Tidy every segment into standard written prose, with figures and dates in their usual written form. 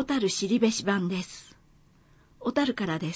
小樽知りべし版です。小樽からです。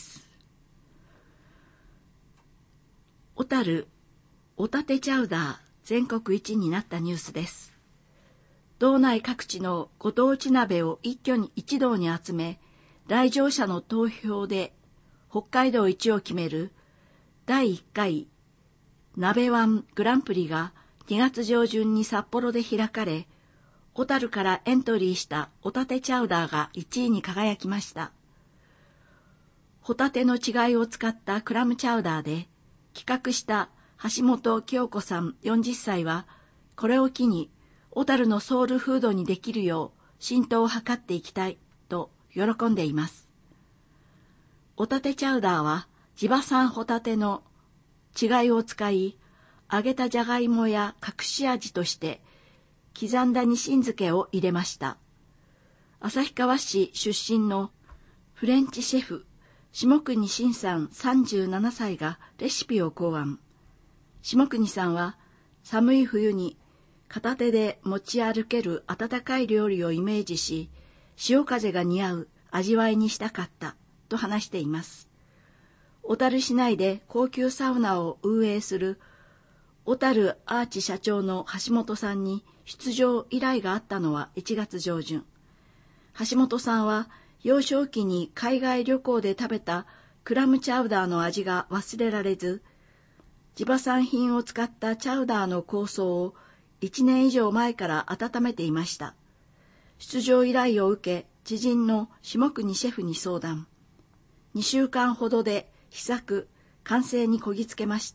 小樽おたてチャウダー全国一になったニュースです。道内各地のご当地鍋を一挙に一堂に集め、来場者の投票で北海道一を決める第1回鍋ワングランプリが2月上旬に札幌で開かれ、小樽からエントリーしたおたてチャウダーが1位に輝きました。ホタテの違いを使ったクラムチャウダーで、企画した橋本清子さん40歳は、これを機に小樽のソウルフードにできるよう浸透を図っていきたいと喜んでいます。おたてチャウダーは地場産ホタテの違いを使い、揚げたじゃがいもや隠し味として刻んだニシン漬けを入れました。旭川市出身のフレンチシェフ下國慎さん37歳がレシピを考案。下國さんは寒い冬に片手で持ち歩ける温かい料理をイメージし、潮風が似合う味わいにしたかったと話しています。小樽市内で高級サウナを運営する小樽アーチ社長の橋本さんに出場依頼があったのは1月上旬。橋本さんは幼少期に海外旅行で食べたクラムチャウダーの味が忘れられず、地場産品を使ったチャウダーの構想を1年以上前から温めていました。出場依頼を受け、知人の下國シェフに相談。2週間ほどで試作、完成にこぎつけました。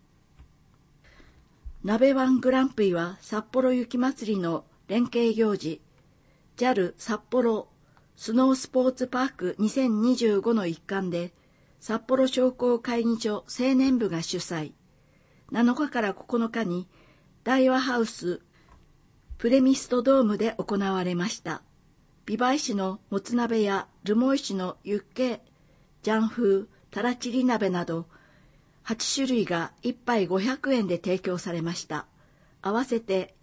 鍋ワングランプリは札幌雪まつりの連携行事、JAL 札幌スノースポーツパーク2025の一環で、札幌商工会議所青年部が主催、7日から9日に大和ハウスプレミストドームで行われました。美唄市のもつ鍋や留萌市のユッケジャン風たらちり鍋など、8種類が1杯500円で提供されました。合わせて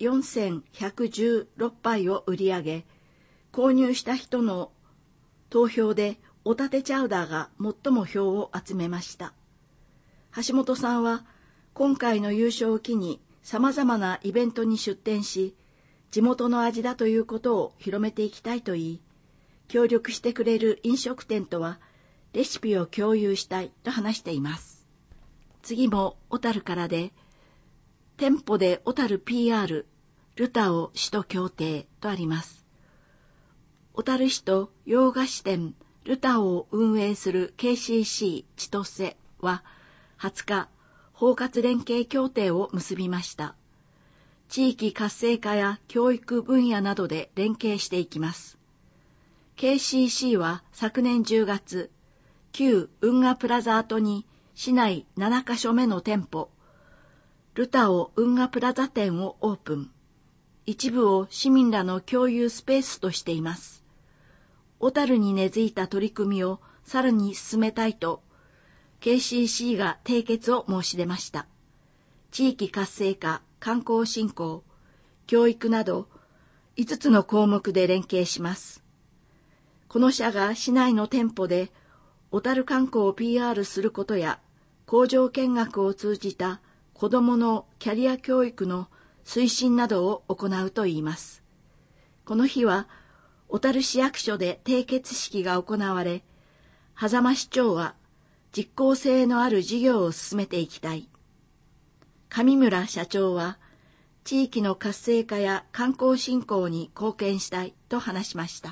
4116杯を売り上げ、購入した人の投票でおたてチャウダーが最も票を集めました。橋本さんは今回の優勝を機に様々なイベントに出展し、地元の味だということを広めていきたいと言い、協力してくれる飲食店とはレシピを共有したいと話しています。次も小樽からで、店舗で小樽 PR、ルタオ市と協定とあります。小樽市と洋菓子店ルタオを運営する KCC 千歳は20日、包括連携協定を結びました。地域活性化や教育分野などで連携していきます。KCC は昨年10月、旧運河プラザ跡に市内7カ所目の店舗、ルタオ運河プラザ店をオープン。一部を市民らの共有スペースとしています。小樽に根付いた取り組みをさらに進めたいと、KCC が締結を申し出ました。地域活性化、観光振興、教育など5つの項目で連携します。この社が市内の店舗で小樽観光を PR することや、工場見学を通じた子どものキャリア教育の推進などを行うといいます。この日は、小樽市役所で締結式が行われ、狭間市長は実効性のある事業を進めていきたい。上村社長は、地域の活性化や観光振興に貢献したいと話しました。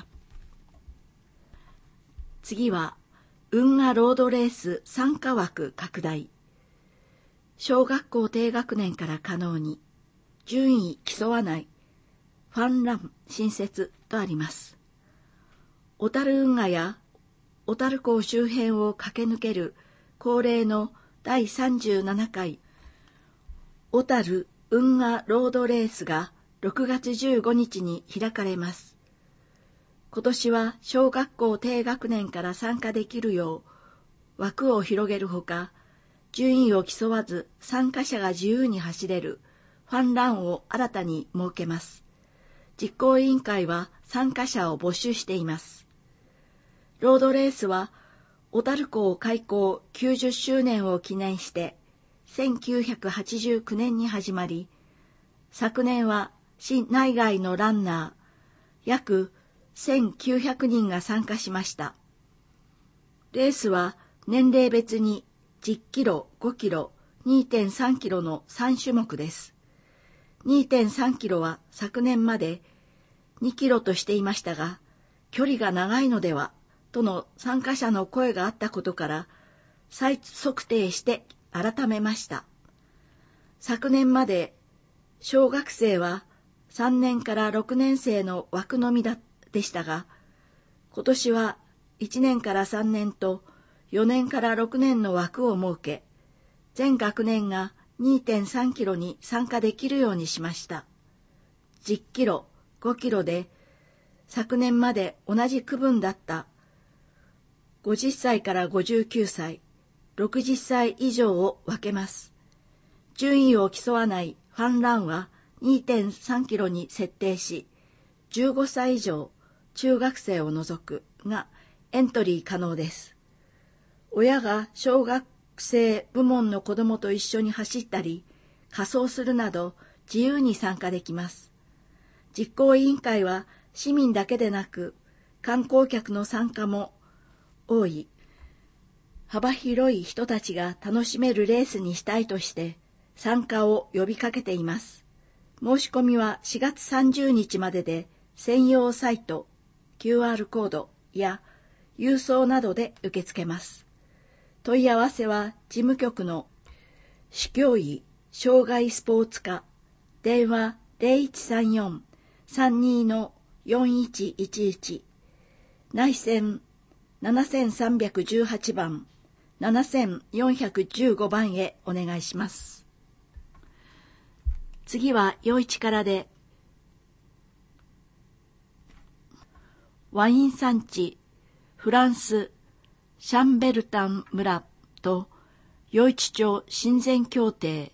次は、運河ロードレース参加枠拡大。小学校低学年から可能に、順位競わないファンラン新設とあります。小樽運河や小樽港周辺を駆け抜ける恒例の第37回小樽運河ロードレースが6月15日に開かれます。今年は小学校低学年から参加できるよう枠を広げるほか、順位を競わず参加者が自由に走れるファンランを新たに設けます。実行委員会は参加者を募集しています。 ロードレースは小樽港開港90周年を記念して1989年に始まり、昨年は市内外のランナー約1900人が参加しました。レースは年齢別に10キロ、5キロ、2.3 キロの3種目です。2.3 キロは昨年まで2キロとしていましたが、距離が長いのではとの参加者の声があったことから再測定して改めました。昨年まで小学生は3年から6年生の枠のみでしたが、今年は1年から3年と4年から6年の枠を設け、全学年が 2.3 キロに参加できるようにしました。10キロ、5キロで昨年まで同じ区分だった50歳から59歳、60歳以上を分けます。順位を競わないファンランは 2.3 キロに設定し、15歳以上、中学生を除くがエントリー可能です。親が小学生部門の子どもと一緒に走ったり、仮装するなど自由に参加できます。実行委員会は市民だけでなく、観光客の参加も多い、幅広い人たちが楽しめるレースにしたいとして参加を呼びかけています。申し込みは4月30日までで、専用サイト、QR コードや郵送などで受け付けます。問い合わせは事務局の市教委障害スポーツ課、電話 0134-32-4111、内線7318番、7415番へお願いします。次は余市からで、ワイン産地フランスシャンベルタン村と余市町親善協定、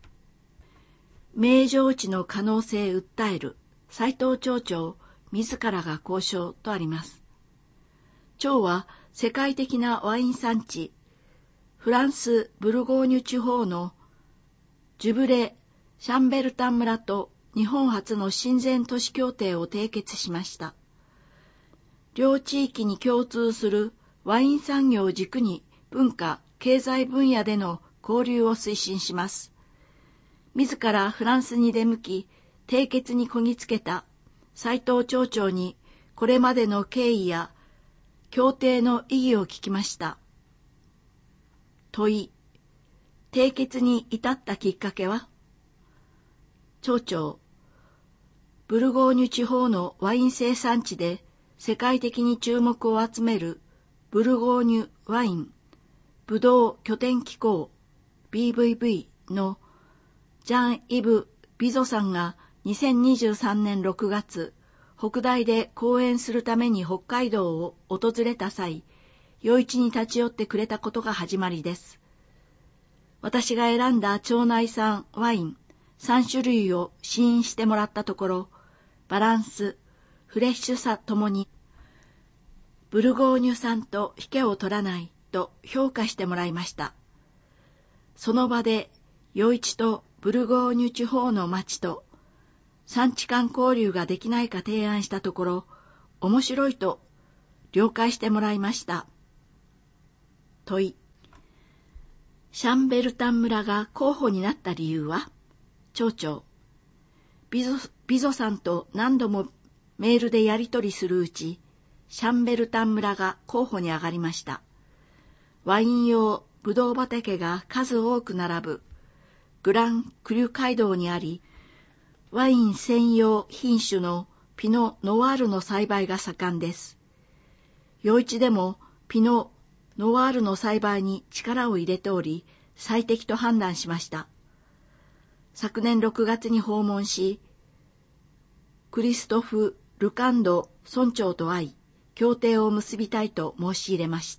名城地の可能性訴える斉藤町長自らが交渉とあります。町は世界的なワイン産地フランスブルゴーニュ地方のジュブレ・シャンベルタン村と日本初の親善都市協定を締結しました。両地域に共通するワイン産業を軸に文化・経済分野での交流を推進します。自らフランスに出向き、締結にこぎつけた斉藤町長にこれまでの経緯や協定の意義を聞きました。問い、締結に至ったきっかけは？町長、ブルゴーニュ地方のワイン生産地で世界的に注目を集めるブルゴーニュワインブドウ拠点機構 BVV のジャン・イブ・ビゾさんが2023年6月、北大で講演するために北海道を訪れた際、余市に立ち寄ってくれたことが始まりです。私が選んだ町内産ワイン3種類を試飲してもらったところ、バランス、フレッシュさともに、ブルゴーニュ産と引けを取らないと評価してもらいました。その場で、余市とブルゴーニュ地方の町と産地間交流ができないか提案したところ、面白いと了解してもらいました。問い、シャンベルタン村が候補になった理由は？町長、ビゾさんと何度もメールでやり取りするうち、シャンベルタン村が候補に上がりました。ワイン用ブドウ畑が数多く並ぶグランクリュ街道にあり、ワイン専用品種のピノ・ノワールの栽培が盛んです。余市でもピノ・ノワールの栽培に力を入れており、最適と判断しました。昨年6月に訪問し、クリストフ・ルカンド村長と会い、協定を結びたいと申し入れました。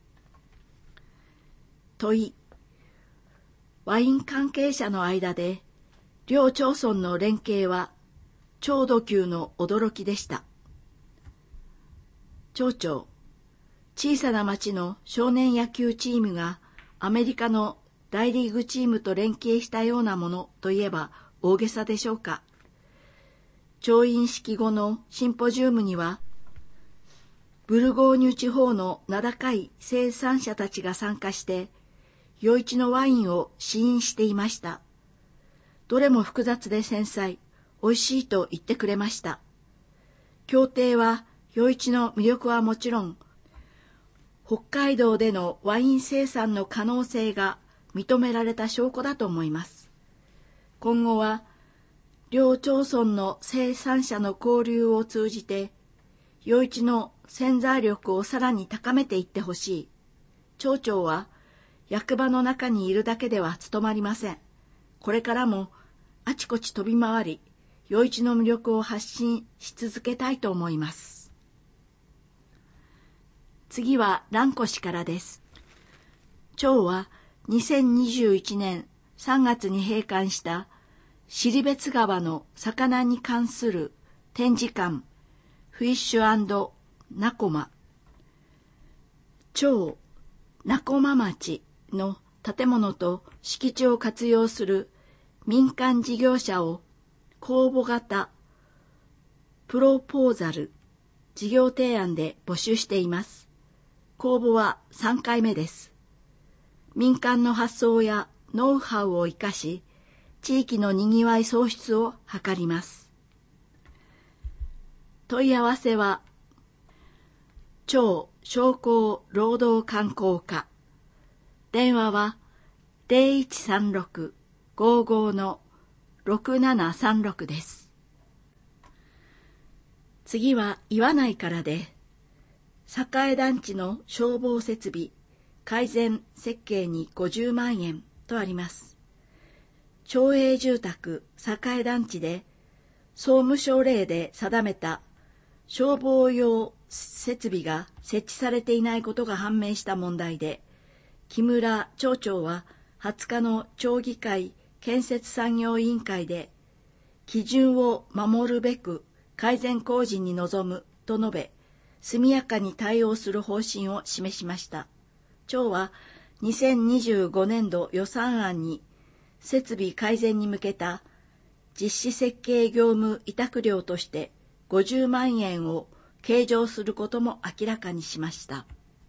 問い、ワイン関係者の間で、両町村の連携は超度級の驚きでした。町長、 小さな町の少年野球チームがアメリカの大リーグチームと連携したようなものといえば大げさでしょうか。調印式後のシンポジウムには、ブルゴーニュ地方の名高い生産者たちが参加して、余市のワインを試飲していました。どれも複雑で繊細、美味しいと言ってくれました。協定は余市の魅力はもちろん、北海道でのワイン生産の可能性が認められた証拠だと思います。今後は、両町村の生産者の交流を通じて、余市の潜在力をさらに高めていってほしい。町長は、役場の中にいるだけでは務まりません。これからも、あちこち飛び回り、余市の魅力を発信し続けたいと思います。次は蘭越からです。町は2021年3月に閉館した尻別川の魚に関する展示館フィッシュ&ナコマ、町ナコマ町の建物と敷地を活用する民間事業者を公募型プロポーザル事業提案で募集しています。公募は3回目です。民間の発想やノウハウを生かし、地域のにぎわい創出を図ります。問い合わせは、町商工労働観光課。電話は 0136-55-6736 です。次は岩内からで、栄団地の消防設備改善設計に50万円とあります。町営住宅栄団地で総務省令で定めた消防用設備が設置されていないことが判明した問題で、木村町長は20日の町議会建設産業委員会で基準を守るべく改善工事に臨むと述べ、速やかに対応する方針を示しました。町は2025年度予算案に設備改善に向けた実施設計業務委託料として50万円を計上することも明らかにしました。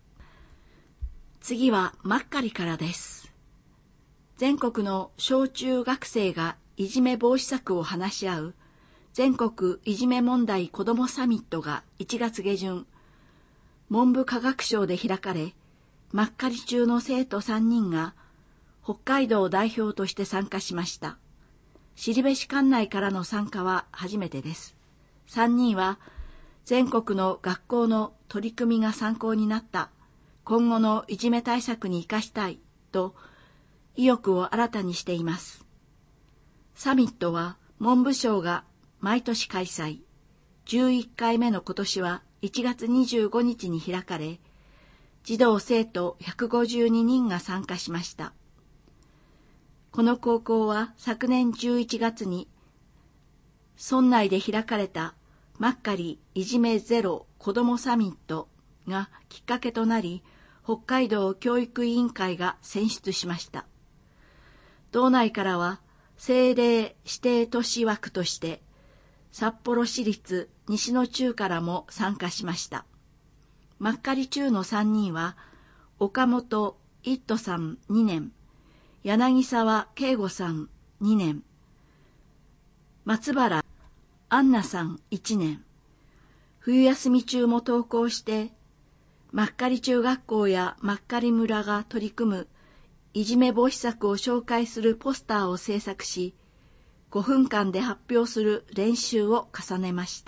次はマッカリからです。全国の小中学生がいじめ防止策を話し合う全国いじめ問題子どもサミットが1月下旬、文部科学省で開かれ、マッカリ中の生徒3人が北海道代表として参加しました。後志管内からの参加は初めてです。3人は全国の学校の取り組みが参考になった、今後のいじめ対策に生かしたいと意欲を新たにしています。サミットは文部省が毎年開催。11回目の今年は1月25日に開かれ、児童生徒152人が参加しました。この高校は昨年11月に村内で開かれたマッカリいじめゼロ子どもサミットがきっかけとなり、北海道教育委員会が選出しました。道内からは政令指定都市枠として札幌市立西野中からも参加しました。マッカリ中の3人は岡本一斗さん2年、柳沢慶吾さん2年、松原杏奈さん1年、冬休み中も登校してマッカリ中学校やマッカリ村が取り組むいじめ防止策を紹介するポスターを制作し、5分間で発表する練習を重ねました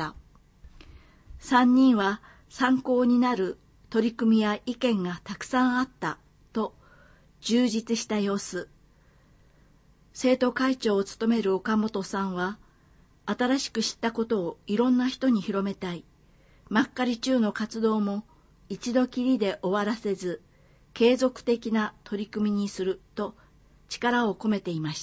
。3人は参考になる取り組みや意見がたくさんあったと充実した様子。生徒会長を務める岡本さんは、新しく知ったことをいろんな人に広めたい。マッカリ中の活動も一度きりで終わらせず、継続的な取り組みにすると力を込めていました。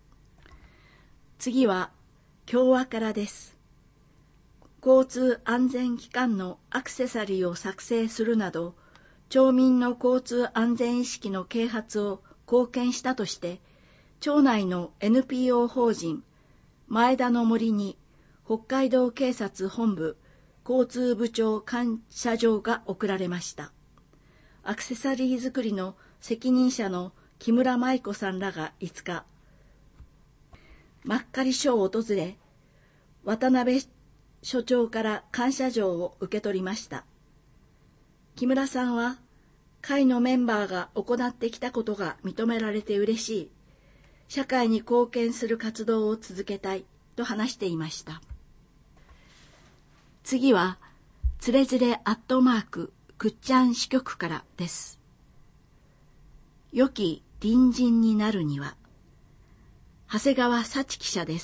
次は共和からです。交通安全機関のアクセサリーを作成するなど、 町民の交通安全意識の啓発を貢献したとして、町内の NPO 法人前田の森に北海道警察本部交通部長感謝状が贈られました。アクセサリー作りの責任者の木村舞子さんらが5日、真っ赤り署を訪れ、渡辺署長から感謝状を受け取りました。木村さんは、会のメンバーが行ってきたことが認められて嬉しい、社会に貢献する活動を続けたいと話していました。次は、つれづれくっちゃん支局からです。良き隣人になるには、長谷川幸記者です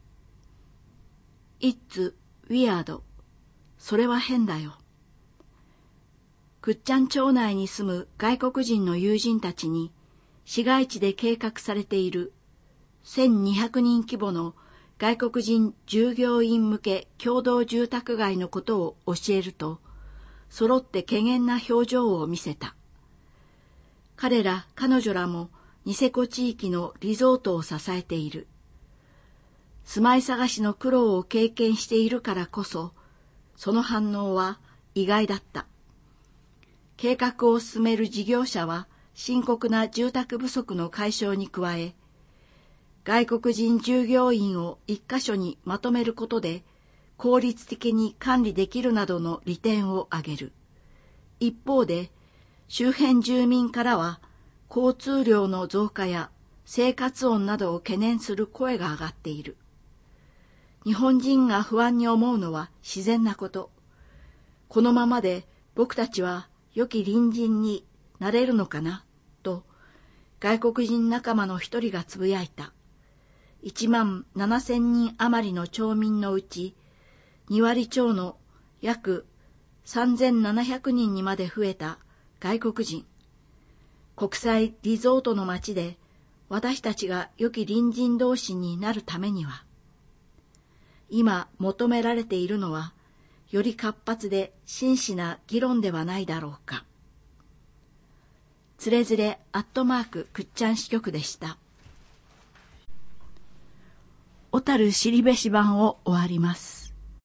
。It's weird. それは変だよ。くっちゃん町内に住む外国人の友人たちに、市街地で計画されている1200人規模の外国人従業員向け共同住宅街のことを教えると、揃って怪訝な表情を見せた。彼ら彼女らもニセコ地域のリゾートを支えている。住まい探しの苦労を経験しているからこそ、その反応は意外だった。計画を進める事業者は深刻な住宅不足の解消に加え、外国人従業員を一箇所にまとめることで効率的に管理できるなどの利点を挙げる。一方で、周辺住民からは交通量の増加や生活音などを懸念する声が上がっている。日本人が不安に思うのは自然なこと。このままで僕たちは良き隣人になれるのかなと外国人仲間の一人がつぶやいた。17,000人余りの町民のうち2割超の約3,700人にまで増えた外国人。国際リゾートの街で私たちが良き隣人同士になるためには、今求められているのはより活発で真摯な議論ではないだろうか。つれづれくっちゃん支局でした。小樽知りべし版を終わります。